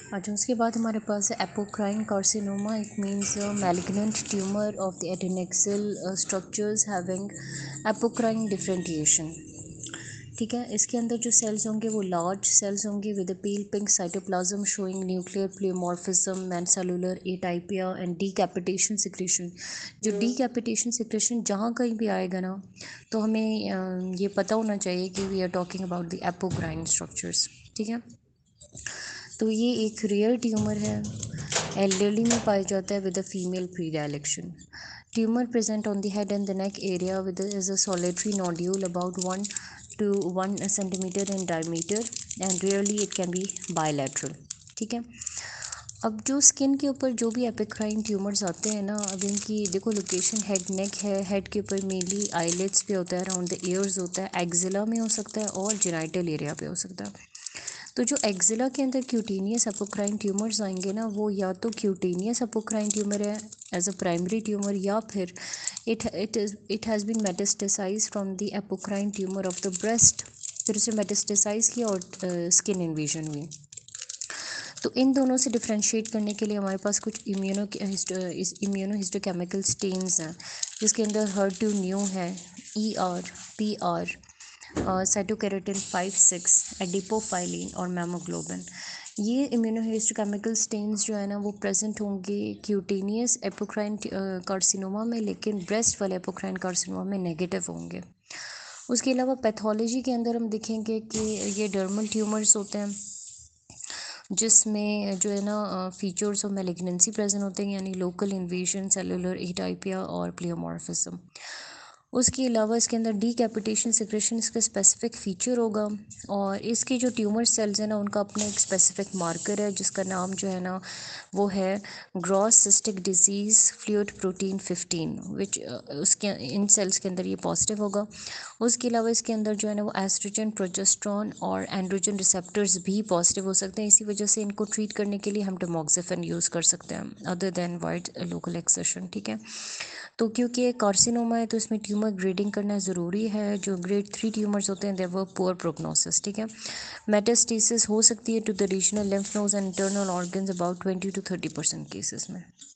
अच्छा, उसके बाद हमारे पास है apocrine carcinoma. It means malignant tumour of the adnexal structures having apocrine differentiation. ठीक है, इसके अंदर जो सेल्स होंगे वो लार्ज सेल्स होंगे with pale pink cytoplasm showing nuclear pleomorphism and cellular atypia and decapitation secretion. जो डीकैपिटेशन सिक्रेशन जहाँ कहीं भी आएगा ना, तो हमें ये पता होना चाहिए कि we are talking about the apocrine structures. ठीक है, तो ये एक रेयर ट्यूमर है, एल्डरली में पाया जाता है with a female predilection. Tumour present on the head and the neck area with is a solitary nodule about 1 to 1 centimeter in diameter and rarely it can be bilateral. ठीक है, अब जो skin के ऊपर जो भी एपिक्राइन ट्यूमर्स आते हैं ना, अब इनकी देखो लोकेशन हेड नेक है, हेड के ऊपर मेनली आईलेट्स पे होता है, अराउंड द ईयर्स होता है, एक्जिला में हो सकता है और जेनाइटल एरिया पे हो सकता है. तो जो एक्जिला के अंदर क्यूटेनियस एपोक्राइन ट्यूमर्स आएंगे ना, वो या तो क्यूटेनियस एपोक्राइन ट्यूमर है एज अ प्राइमरी ट्यूमर, या फिर it has been metastasize from the apocrine tumour of the breast, फिर उसे मेटास्टेसाइज किया और स्किन इन्वेजन हुई. तो इन दोनों से डिफ्रेंशिएट करने के लिए हमारे पास कुछ इम्यूनो हिस्टोकेमिकल स्टेन्स हैं, जिसके अंदर HER2 न्यू है, ER, PR, साइटोकेराटिन 5-6, एडिपोफाइलिन और मेमोग्लोबिन. ये इम्यूनोहिस्टोकेमिकल स्टेन्स जो है ना, वो प्रेजेंट होंगे क्यूटेनियस एपोक्राइन कार्सिनोमा में, लेकिन ब्रेस्ट वाले एपोक्राइन कार्सिनोमा में नेगेटिव होंगे. उसके अलावा पैथोलॉजी के अंदर हम देखेंगे कि ये डर्मल ट्यूमर्स होते हैं, जिसमें जो है ना फीचर्स ऑफ मैलिग्नेंसी प्रेजेंट होते हैं, यानी लोकल इन्वेजन, सेलुलर एटाइपिया और प्लियोमॉर्फिज्म. उसके अलावा इसके अंदर डीकैपिटेशन सिक्रेशन इसका स्पेसिफिक फ़ीचर होगा, और इसके जो ट्यूमर सेल्स हैं ना, उनका अपना एक स्पेसिफिक मार्कर है, जिसका नाम जो है ना वो है gross cystic disease fluid protein 15, which उसके इन सेल्स के अंदर ये पॉजिटिव होगा. उसके अलावा इसके अंदर जो है ना वो एस्ट्रोजन, प्रोजेस्ट्रॉन और एंड्रोजन रिसेप्टर्स भी पॉजिटिव हो सकते हैं. इसी वजह से इनको ट्रीट करने के लिए हम टमोक्सिफेन यूज़ कर सकते हैं other than wide local excision. ठीक है, तो क्योंकि एक कार्सिनोमा है तो इसमें ट्यूमर ग्रेडिंग करना ज़रूरी है. जो ग्रेड 3 ट्यूमर्स होते हैं देयर वर पुअर प्रोग्नोसिस. ठीक है, मेटास्टेसिस हो सकती है to the regional lymph nodes and internal organs about 20 to 30% cases में.